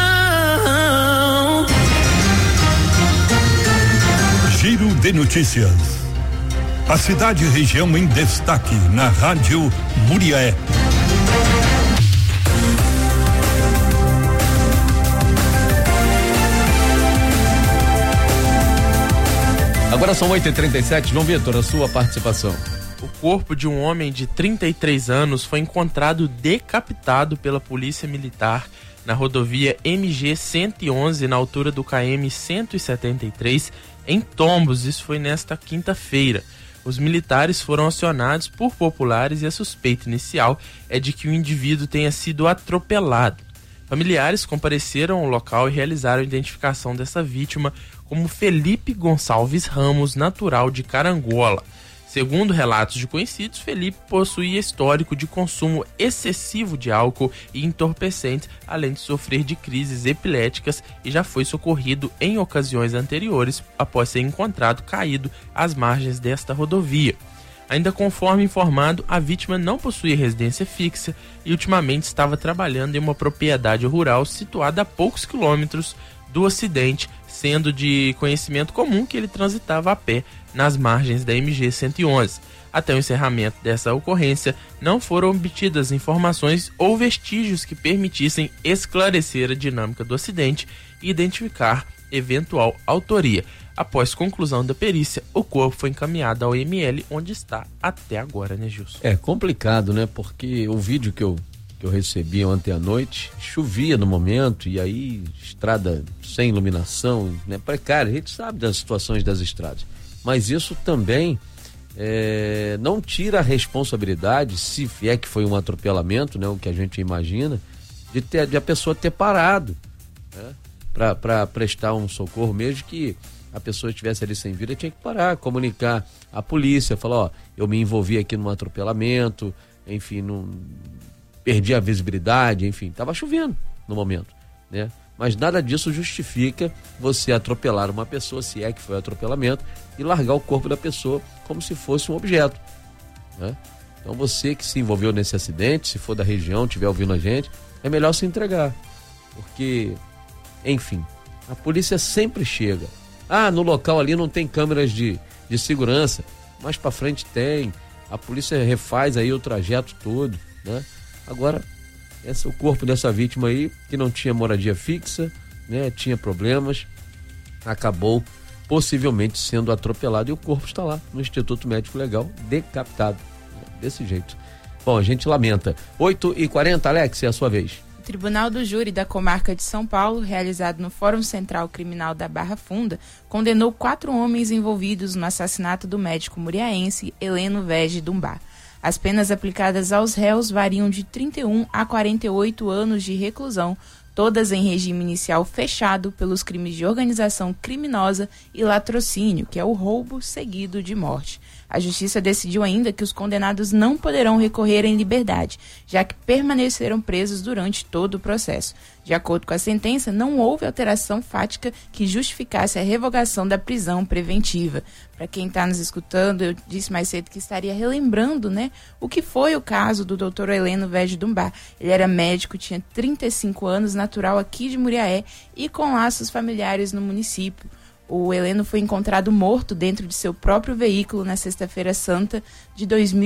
Giro de notícias. A cidade e região em destaque na Rádio Muriaé. Agora são 8h37, João Vitor, a sua participação. O corpo de um homem de 33 anos foi encontrado decapitado pela Polícia Militar na rodovia MG 111, na altura do KM 173, em Tombos. Isso foi nesta quinta-feira. Os militares foram acionados por populares e a suspeita inicial é de que o indivíduo tenha sido atropelado. Familiares compareceram ao local e realizaram a identificação dessa vítima como Felipe Gonçalves Ramos, natural de Carangola. Segundo relatos de conhecidos, Felipe possuía histórico de consumo excessivo de álcool e entorpecentes, além de sofrer de crises epiléticas, e já foi socorrido em ocasiões anteriores após ser encontrado caído às margens desta rodovia. Ainda conforme informado, a vítima não possuía residência fixa e ultimamente estava trabalhando em uma propriedade rural situada a poucos quilômetros do acidente, sendo de conhecimento comum que ele transitava a pé nas margens da MG 111. Até o encerramento dessa ocorrência, não foram obtidas informações ou vestígios que permitissem esclarecer a dinâmica do acidente e identificar eventual autoria. Após conclusão da perícia, o corpo foi encaminhado ao IML, onde está até agora, né, Gilson? É complicado, né? Porque o vídeo que eu recebi ontem à noite, chovia no momento, e aí estrada sem iluminação, né? Precária, a gente sabe das situações das estradas. Mas isso também não tira a responsabilidade, se é que foi um atropelamento, né? O que a gente imagina, de a pessoa ter parado, né? Para prestar um socorro, mesmo que a pessoa estivesse ali sem vida, tinha que parar, comunicar à polícia, falar, ó, eu me envolvi aqui num atropelamento, enfim, perdi a visibilidade, enfim, estava chovendo no momento, né? Mas nada disso justifica você atropelar uma pessoa, se é que foi atropelamento, e largar o corpo da pessoa como se fosse um objeto, né? Então você que se envolveu nesse acidente, se for da região, estiver ouvindo a gente, é melhor se entregar, porque, enfim, a polícia sempre chega. Ah, no local ali não tem câmeras de segurança, mais para frente tem, a polícia refaz aí o trajeto todo, né? Agora, o corpo dessa vítima aí, que não tinha moradia fixa, né, tinha problemas, acabou possivelmente sendo atropelado, e o corpo está lá no Instituto Médico Legal, decapitado, né, desse jeito. Bom, a gente lamenta. 8h40, Alex, é a sua vez. O Tribunal do Júri da Comarca de São Paulo, realizado no Fórum Central Criminal da Barra Funda, condenou 4 homens envolvidos no assassinato do médico muriaense Heleno Vege Dumbar. As penas aplicadas aos réus variam de 31 a 48 anos de reclusão, todas em regime inicial fechado pelos crimes de organização criminosa e latrocínio, que é o roubo seguido de morte. A Justiça decidiu ainda que os condenados não poderão recorrer em liberdade, já que permaneceram presos durante todo o processo. De acordo com a sentença, não houve alteração fática que justificasse a revogação da prisão preventiva. Para quem está nos escutando, eu disse mais cedo que estaria relembrando, né, o que foi o caso do Dr. Heleno Vege Dumbar. Ele era médico, tinha 35 anos, natural aqui de Muriaé e com laços familiares no município. O Heleno foi encontrado morto dentro de seu próprio veículo na Sexta-feira Santa de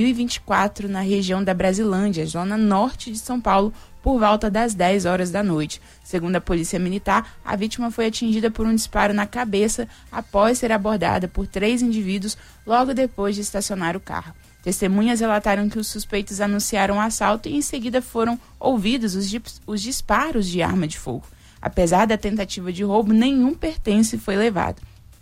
2024, na região da Brasilândia, zona norte de São Paulo, por volta das 10 horas da noite. Segundo a Polícia Militar, a vítima foi atingida por um disparo na cabeça após ser abordada por 3 indivíduos logo depois de estacionar o carro. Testemunhas relataram que os suspeitos anunciaram o assalto e em seguida foram ouvidos os disparos de arma de fogo. Apesar da tentativa de roubo, nenhum pertence foi levado.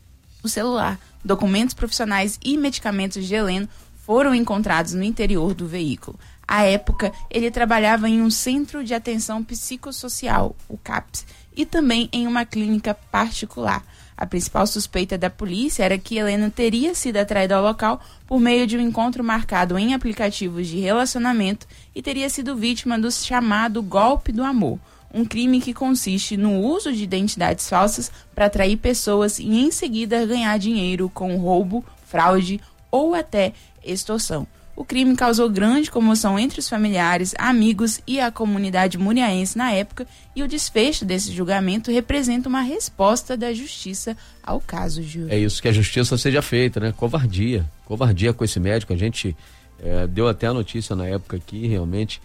O celular, documentos profissionais e medicamentos de Heleno foram encontrados no interior do veículo. À época, ele trabalhava em um centro de atenção psicossocial, o CAPS, e também em uma clínica particular. A principal suspeita da polícia era que Heleno teria sido atraída ao local por meio de um encontro marcado em aplicativos de relacionamento e teria sido vítima do chamado golpe do amor, um crime que consiste no uso de identidades falsas para atrair pessoas e em seguida ganhar dinheiro com roubo, fraude ou até extorsão. O crime causou grande comoção entre os familiares, amigos e a comunidade muriaense na época, e o desfecho desse julgamento representa uma resposta da justiça ao caso, Júlio. É isso, que a justiça seja feita, né? Covardia com esse médico. A gente deu até a notícia na época aqui, realmente,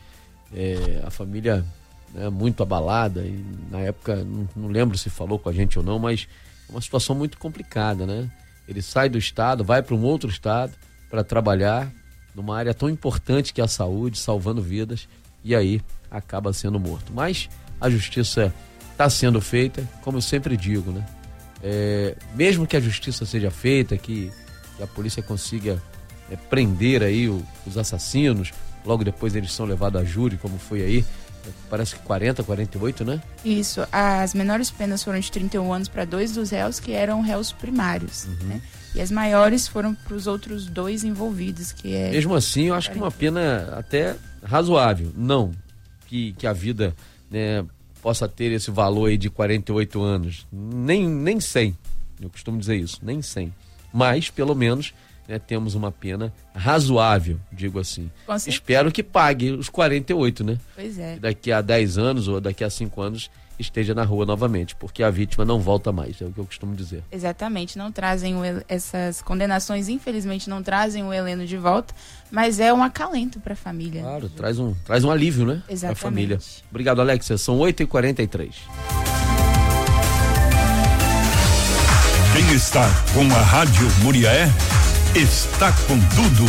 a família, né, muito abalada, e na época, não lembro se falou com a gente ou não, mas é uma situação muito complicada, né? Ele sai do estado, vai para um outro estado para trabalhar numa área tão importante que é a saúde, salvando vidas, e aí acaba sendo morto. Mas a justiça está sendo feita, como eu sempre digo, né? Mesmo que a justiça seja feita, que a polícia consiga prender aí os assassinos, logo depois eles são levados a júri, como foi aí, parece que 40, 48, né? Isso, as menores penas foram de 31 anos para 2 dos réus que eram réus primários, né? E as maiores foram para os outros 2 envolvidos, que é... Mesmo assim, eu acho que uma pena até razoável, não que a vida, né, possa ter esse valor aí de 48 anos, nem 100, eu costumo dizer isso, nem 100, mas pelo menos, né, temos uma pena razoável, digo assim. Espero que pague os 48, né? Pois é. Que daqui a 10 anos ou daqui a 5 anos esteja na rua novamente, porque a vítima não volta mais, é o que eu costumo dizer. Exatamente, não trazem essas condenações, infelizmente não trazem o Heleno de volta, mas é um acalento para a família. Claro, traz um alívio, né? Exatamente. Para a família. Obrigado, Alexia, são 8h43. Quem está com a Rádio Muriaé está com tudo.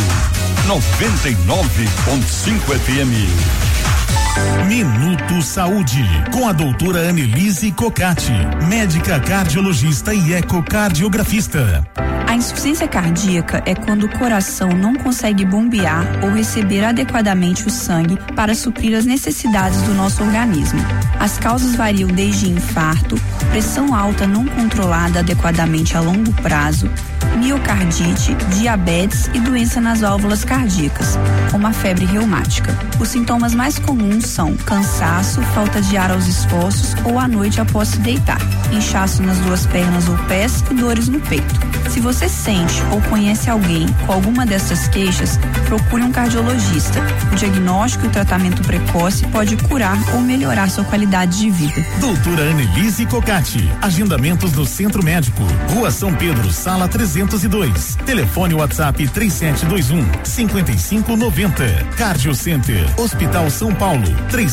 99.5 FM. Minuto Saúde, com a doutora Annelise Cocatti, médica cardiologista e ecocardiografista. A insuficiência cardíaca é quando o coração não consegue bombear ou receber adequadamente o sangue para suprir as necessidades do nosso organismo. As causas variam desde infarto, pressão alta não controlada adequadamente a longo prazo, miocardite, diabetes e doença nas válvulas cardíacas, como a febre reumática. Os sintomas mais comuns são cansaço, falta de ar aos esforços ou à noite após se deitar, inchaço nas 2 pernas ou pés e dores no peito. Se você sente ou conhece alguém com alguma dessas queixas, procure um cardiologista. O diagnóstico e o tratamento precoce pode curar ou melhorar sua qualidade de vida. Doutora Annelise Cocatti, agendamentos no Centro Médico, Rua São Pedro, Sala 302. Telefone WhatsApp 3721-5590. Cardio Center, Hospital São Paulo,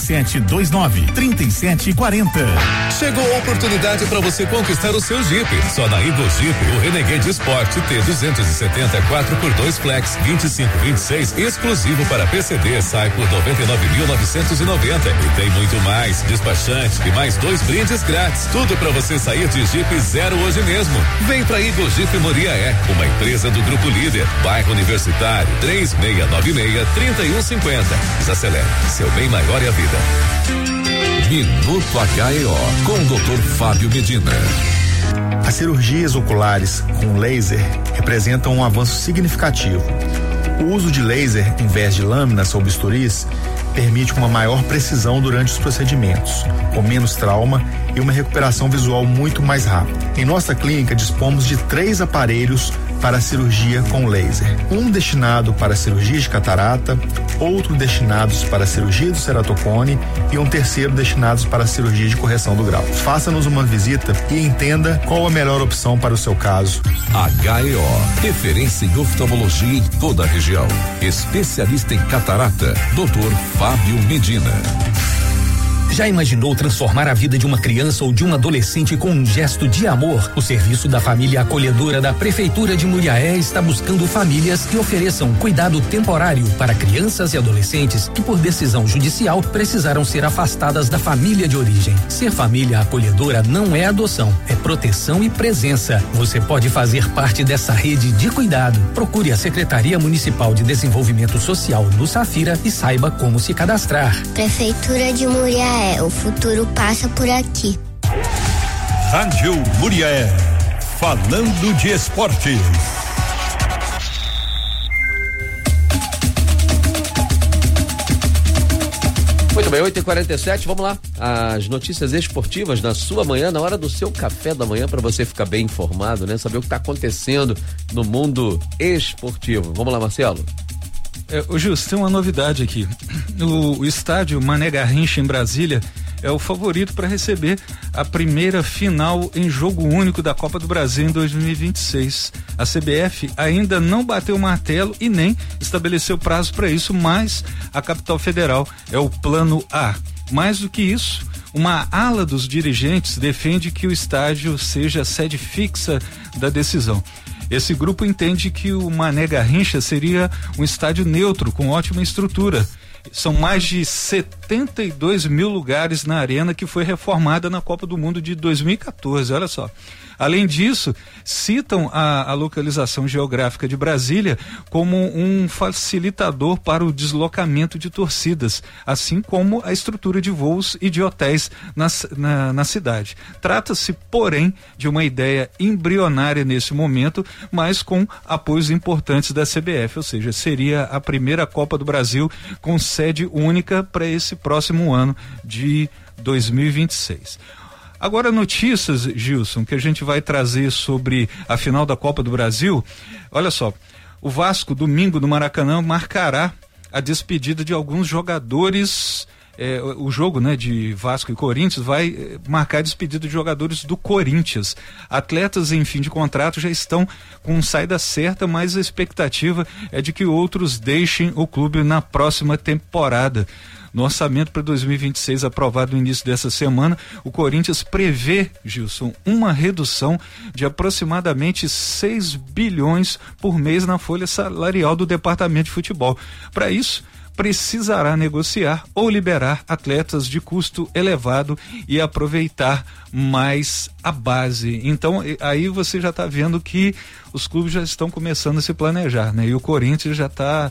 3729-3740. Chegou a oportunidade para você conquistar o seu Jeep. Só na Eagle Jeep, o Renegade Sport T270 4x2 Flex 2526 exclusivo para PCD sai por 99.990 e tem muito mais, despachante e mais 2 brindes grátis, tudo para você sair de Jeep zero hoje mesmo. Vem pra Eagle Jeep Muriaé, uma empresa do Grupo Líder, bairro Universitário, 3696-3150. Desacelere, seu bem maior é a vida. Minuto HEO com o Dr. Fábio Medina. As cirurgias oculares com laser representam um avanço significativo. O uso de laser em vez de lâminas ou bisturis permite uma maior precisão durante os procedimentos, com menos trauma e uma recuperação visual muito mais rápida. Em nossa clínica dispomos de 3 aparelhos para cirurgia com laser. Um destinado para cirurgia de catarata, outro destinados para cirurgia do ceratocone e um terceiro destinados para cirurgia de correção do grau. Faça-nos uma visita e entenda qual a melhor opção para o seu caso. HEO, referência em oftalmologia em toda a região. Especialista em catarata, Dr. Fábio Medina. Já imaginou transformar a vida de uma criança ou de um adolescente com um gesto de amor? O serviço da família acolhedora da Prefeitura de Muriaé está buscando famílias que ofereçam cuidado temporário para crianças e adolescentes que, por decisão judicial, precisaram ser afastadas da família de origem. Ser família acolhedora não é adoção, é proteção e presença. Você pode fazer parte dessa rede de cuidado. Procure a Secretaria Municipal de Desenvolvimento Social no Safira e saiba como se cadastrar. Prefeitura de Muriaé. O futuro passa por aqui. Rádio Muriaé, falando de esporte. Muito bem, 8h47, vamos lá. As notícias esportivas na sua manhã, na hora do seu café da manhã, para você ficar bem informado, né? Saber o que está acontecendo no mundo esportivo. Vamos lá, Marcelo. Ô Justo, tem uma novidade aqui. O estádio Mané Garrincha em Brasília é o favorito para receber a primeira final em jogo único da Copa do Brasil em 2026. A CBF ainda não bateu o martelo e nem estabeleceu prazo para isso, mas a capital federal é o plano A. Mais do que isso, uma ala dos dirigentes defende que o estádio seja a sede fixa da decisão. Esse grupo entende que o Mané Garrincha seria um estádio neutro, com ótima estrutura. São mais de 72 mil lugares na arena que foi reformada na Copa do Mundo de 2014, olha só. Além disso, citam a localização geográfica de Brasília como um facilitador para o deslocamento de torcidas, assim como a estrutura de voos e de hotéis na cidade. Trata-se, porém, de uma ideia embrionária nesse momento, mas com apoios importantes da CBF, ou seja, seria a primeira Copa do Brasil com sede única para esse próximo ano de 2026. Agora, notícias, Gilson, que a gente vai trazer sobre a final da Copa do Brasil. Olha só, o Vasco, domingo no Maracanã, marcará a despedida de alguns jogadores. O jogo, né, de Vasco e Corinthians vai marcar a despedida de jogadores do Corinthians. Atletas em fim de contrato já estão com saída certa, mas a expectativa é de que outros deixem o clube na próxima temporada. No orçamento para 2026, aprovado no início dessa semana, o Corinthians prevê, Gilson, uma redução de aproximadamente 6 bilhões por mês na folha salarial do departamento de futebol. Para isso, precisará negociar ou liberar atletas de custo elevado e aproveitar mais a base. Então, aí você já está vendo que os clubes já estão começando a se planejar, né? E o Corinthians já está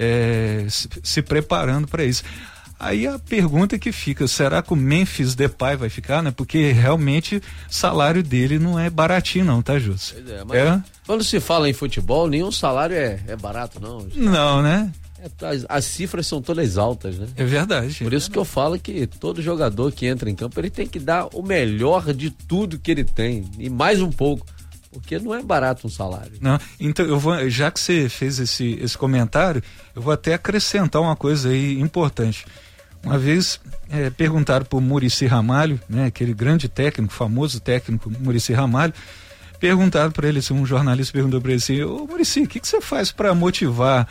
se preparando para isso. Aí a pergunta que fica, será que o Memphis Depay vai ficar, né? Porque realmente o salário dele não é baratinho não, tá, Júlio? Pois é, mas quando se fala em futebol, nenhum salário é barato não. Não, né? As cifras são todas altas, né? É verdade. Por isso que eu falo que todo jogador que entra em campo, ele tem que dar o melhor de tudo que ele tem, e mais um pouco. Porque não é barato um salário. Não, então já que você fez esse comentário, eu vou até acrescentar uma coisa aí importante. Uma vez perguntaram pro Muricy Ramalho, né, aquele grande técnico, famoso técnico Muricy Ramalho, perguntaram para ele, um jornalista perguntou para ele assim: ô Muricy, o que você faz para motivar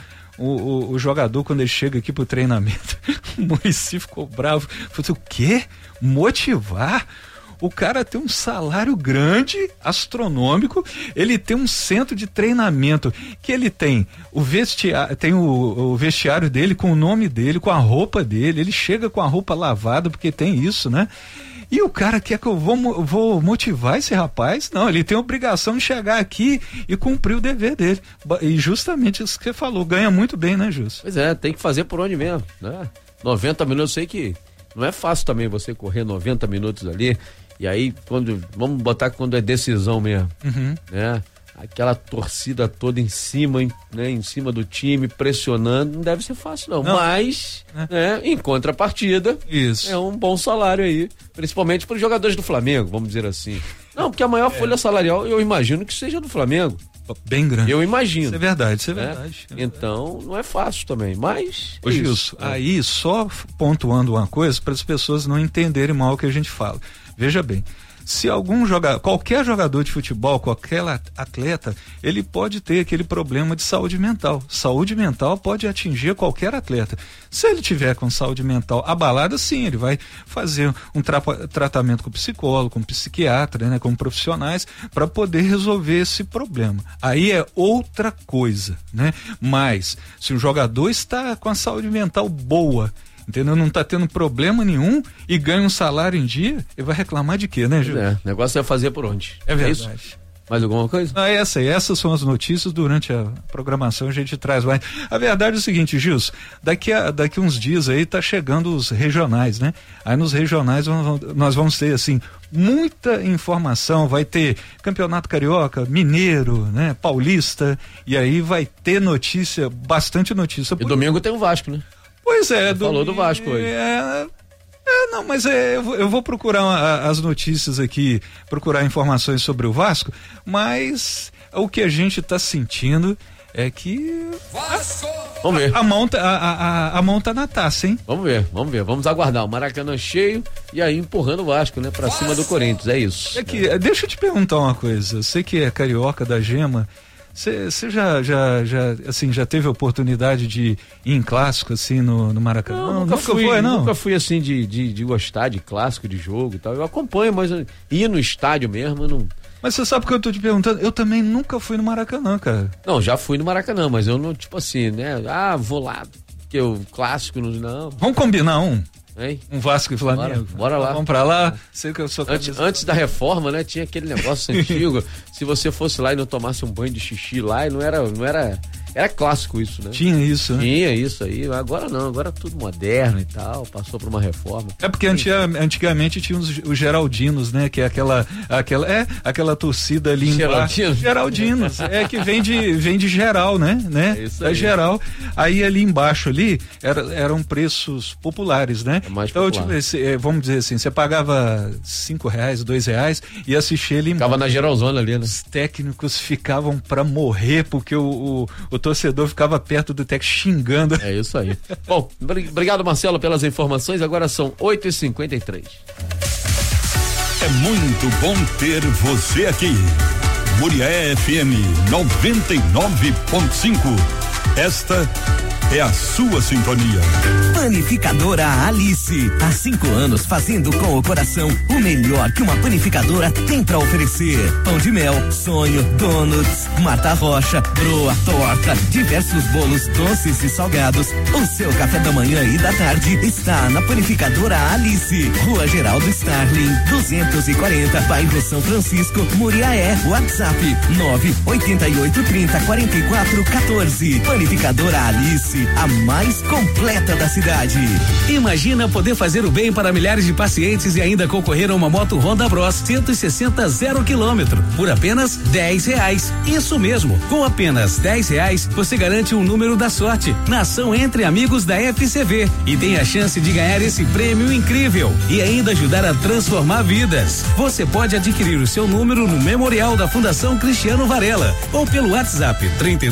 o jogador quando ele chega aqui pro treinamento? O Muricy ficou bravo, falou: o quê? Motivar? O cara tem um salário grande, astronômico, ele tem um centro de treinamento, que ele tem o vestiário, tem o vestiário dele com o nome dele, com a roupa dele, ele chega com a roupa lavada, porque tem isso, né? E o cara quer que eu vou motivar esse rapaz? Não, ele tem a obrigação de chegar aqui e cumprir o dever dele. E justamente isso que você falou, ganha muito bem, né, Júlio? Pois é, tem que fazer por onde mesmo, né? 90 minutos, eu sei que não é fácil também você correr 90 minutos ali. E aí, vamos botar quando é decisão mesmo, né? Aquela torcida toda em cima, né? Em cima do time, pressionando, não deve ser fácil não. Mas, né? Em contrapartida, isso é um bom salário aí, principalmente para os jogadores do Flamengo, vamos dizer assim. Não, porque a maior folha salarial, eu imagino que seja do Flamengo. Bem grande. Eu imagino. Isso é verdade, isso é verdade. Então, não é fácil também, mas... Ô Gilson, aí só pontuando uma coisa para as pessoas não entenderem mal o que a gente fala. Veja bem, se qualquer jogador de futebol, qualquer atleta, ele pode ter aquele problema de saúde mental. Saúde mental pode atingir qualquer atleta. Se ele tiver com saúde mental abalada, sim, ele vai fazer um tratamento com psicólogo, com psiquiatra, né, com profissionais, para poder resolver esse problema. Aí é outra coisa, né? Mas se o jogador está com a saúde mental boa, entendeu? Não tá tendo problema nenhum e ganha um salário em dia, ele vai reclamar de quê, né, Júlio? O negócio é fazer por onde? É verdade. Isso? Mais alguma coisa? Essas são as notícias. Durante a programação a gente traz mais. A verdade é o seguinte, Gilson, daqui uns dias aí tá chegando os regionais, né? Aí nos regionais nós vamos ter, assim, muita informação, vai ter Campeonato Carioca, Mineiro, né? Paulista, e aí vai ter notícia, bastante notícia. E domingo tem o Vasco, né? Pois é. Falou do Vasco hoje. Não, mas eu vou procurar as notícias aqui, procurar informações sobre o Vasco, mas o que a gente tá sentindo é que Vasco! Vamos ver. A mão tá na taça, hein? Vamos ver, vamos aguardar, o Maracanã cheio e aí empurrando o Vasco, né, pra cima do Corinthians, é isso. Deixa eu te perguntar uma coisa, você que é carioca da gema, você já teve a oportunidade de ir em clássico assim no Maracanã? Não, nunca fui assim de gostar de clássico, de jogo e tal. Eu acompanho, mas ir no estádio mesmo, não. Mas você sabe o que eu tô te perguntando? Eu também nunca fui no Maracanã, cara. Não, já fui no Maracanã, mas eu não, tipo assim, né? Vou lá, porque o clássico não. Vamos combinar um? Hein? Um Vasco e Flamengo. Bora lá. Vamos pra lá. Sei que eu sou antes da reforma, né? Tinha aquele negócio antigo. Se você fosse lá e não tomasse um banho de xixi lá, e não era clássico isso, né? Tinha isso, né? Tinha isso aí. Agora não, agora é tudo moderno e tal. Passou por uma reforma. É porque antigamente tinha os Geraldinos, né? Que é aquela torcida ali embaixo. Geraldinos. É que vem de geral, né? É isso aí. É geral. Aí ali embaixo ali eram preços populares, né? É mais então, popular. vamos dizer assim, você pagava R$5, R$2 e assistia ali. Ficava na geralzona ali, né? Os técnicos ficavam pra morrer porque o torcedor ficava perto do técnico xingando. É isso aí. Bom, obrigado, Marcelo, pelas informações. Agora são 8h53. É muito bom ter você aqui. Muriaé FM 99.5. Esta é a sua sintonia. Panificadora Alice. Há 5 anos fazendo com o coração o melhor que uma panificadora tem pra oferecer. Pão de mel, sonho, donuts, Marta Rocha, broa, torta, diversos bolos doces e salgados. O seu café da manhã e da tarde está na Panificadora Alice. Rua Geraldo Starling, 240, bairro São Francisco, Muriaé. WhatsApp 988304414. Panificadora Alice, a mais completa da cidade. Imagina poder fazer o bem para milhares de pacientes e ainda concorrer a uma moto Honda Bros 160 0 km por apenas R$10. Isso mesmo, com apenas R$10 você garante um número da sorte na ação Entre Amigos da FCV e tem a chance de ganhar esse prêmio incrível e ainda ajudar a transformar vidas. Você pode adquirir o seu número no Memorial da Fundação Cristiano Varela ou pelo WhatsApp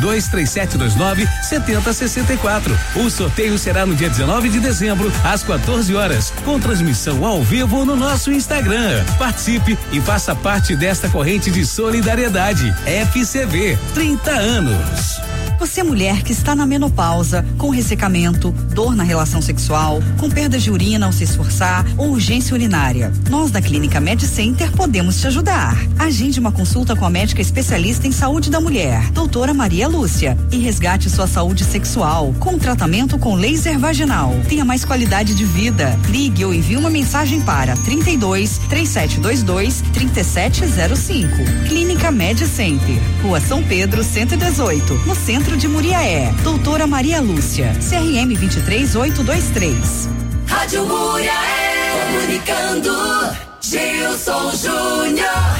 323729-7064. O sorteio será no dia 19 de dezembro, às 14 horas, com transmissão ao vivo no nosso Instagram. Participe e faça parte desta corrente de solidariedade. FCV, 30 anos. Você é mulher que está na menopausa, com ressecamento, dor na relação sexual, com perda de urina ao se esforçar ou urgência urinária. Nós da Clínica MedCenter podemos te ajudar. Agende uma consulta com a médica especialista em saúde da mulher, doutora Maria Lúcia, e resgate sua saúde sexual com tratamento com laser vaginal. Tenha mais qualidade de vida. Ligue ou envie uma mensagem para 32 3722 3705. Clínica MedCenter, Rua São Pedro 118, no centro de Muriaé. Doutora Maria Lúcia, CRM 23823. Rádio Muriaé, comunicando, Gilson Júnior.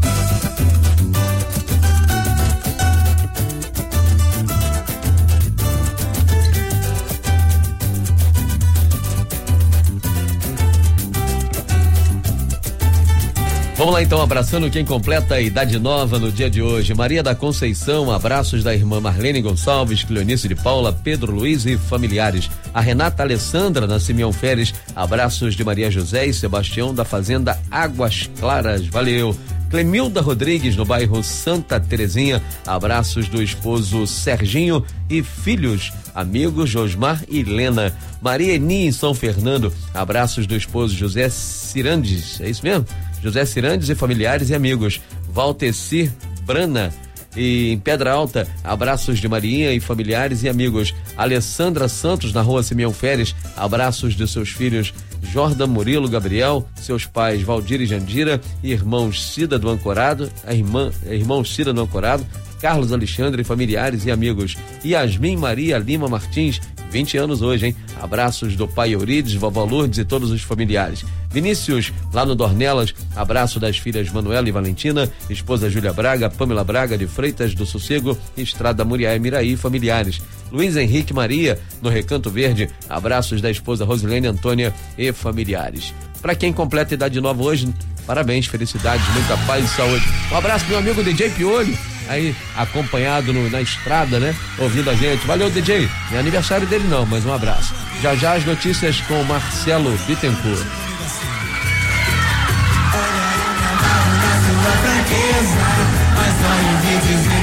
Vamos lá então, abraçando quem completa a idade nova no dia de hoje. Maria da Conceição, abraços da irmã Marlene Gonçalves, Cleonice de Paula, Pedro Luiz e familiares. A Renata Alessandra na Simeão Feres, abraços de Maria José e Sebastião da Fazenda Águas Claras, valeu. Clemilda Rodrigues no bairro Santa Terezinha, abraços do esposo Serginho e filhos, amigos Josmar e Lena. Maria Eni em São Fernando, abraços do esposo José Cirandes, é isso mesmo? José Cirandes e familiares e amigos. Valtecir Brana e em Pedra Alta, abraços de Marinha e familiares e amigos. Alessandra Santos na Rua Simeão Feres, abraços de seus filhos Jordan, Murilo, Gabriel, seus pais Valdir e Jandira, irmãos Cida do Ancorado, irmãos Cida do Ancorado, Carlos Alexandre, familiares e amigos. Yasmin Maria Lima Martins, 20 anos hoje, hein? Abraços do pai Eurides, vovó Lourdes e todos os familiares. Vinícius, lá no Dornelas, abraço das filhas Manuela e Valentina, esposa Júlia Braga, Pamela Braga de Freitas do Sossego, Estrada Muriaé Miraí, familiares. Luiz Henrique Maria, no Recanto Verde, abraços da esposa Rosilene Antônia e familiares. Para quem completa a idade nova hoje, parabéns, felicidades, muita paz e saúde. Um abraço pro meu amigo DJ Piolho, aí acompanhado na estrada, né? Ouvindo a gente. Valeu, DJ. Não é aniversário dele não, mas um abraço. Já já as notícias com Marcelo Bittencourt. Mas não ouvi dizer